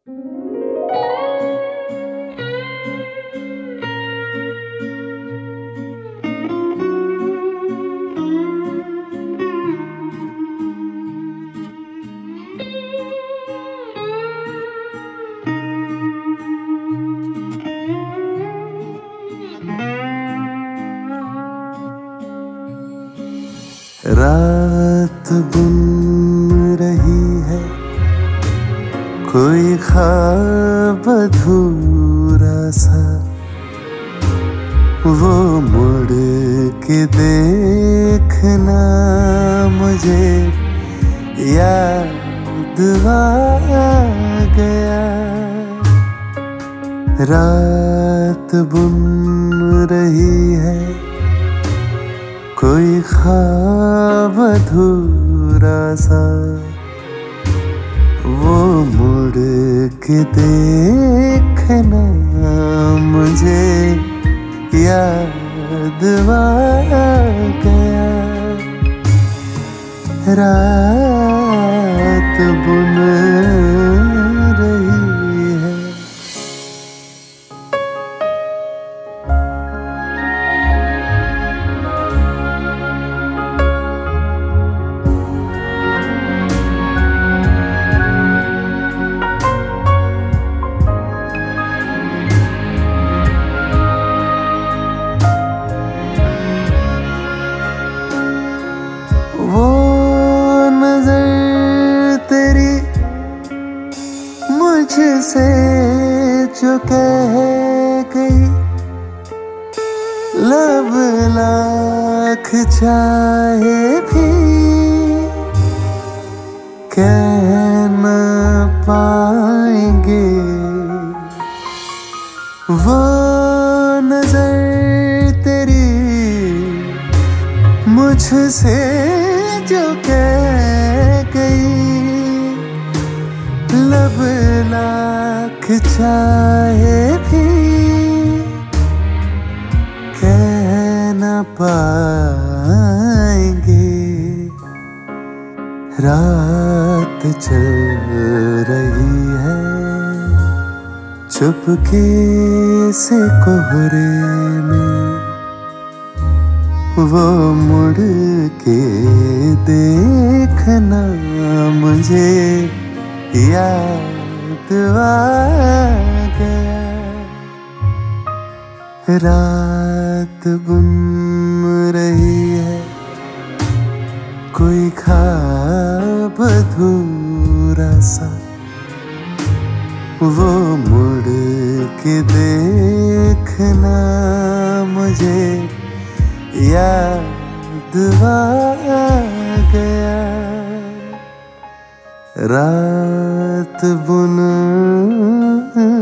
रात बुन रही है, कोई ख्वाब अधूरा सा, वो मुड़ के देखना मुझे याद आ गया। रात बुन रही है, कोई ख्वाब अधूरा सा, वो मुड़ के देखना मुझे याद आ गया। रात बुन रही है। वो नजर तेरी मुझसे जो कह गई, लब लाख चाहे भी कह न पाएंगे। वो नजर तेरी मुझसे जो कह गई, लब लाख चाहे भी कह न पाएंगे। रात चल रही है, चुपके से कोहरे में, वो मुड़ के देखना मुझे याद आ गया। रात बुन रही है, कोई ख्वाब अधूरा सा, वो मुड़ के देखना मुझे याद आ गया। रात बुन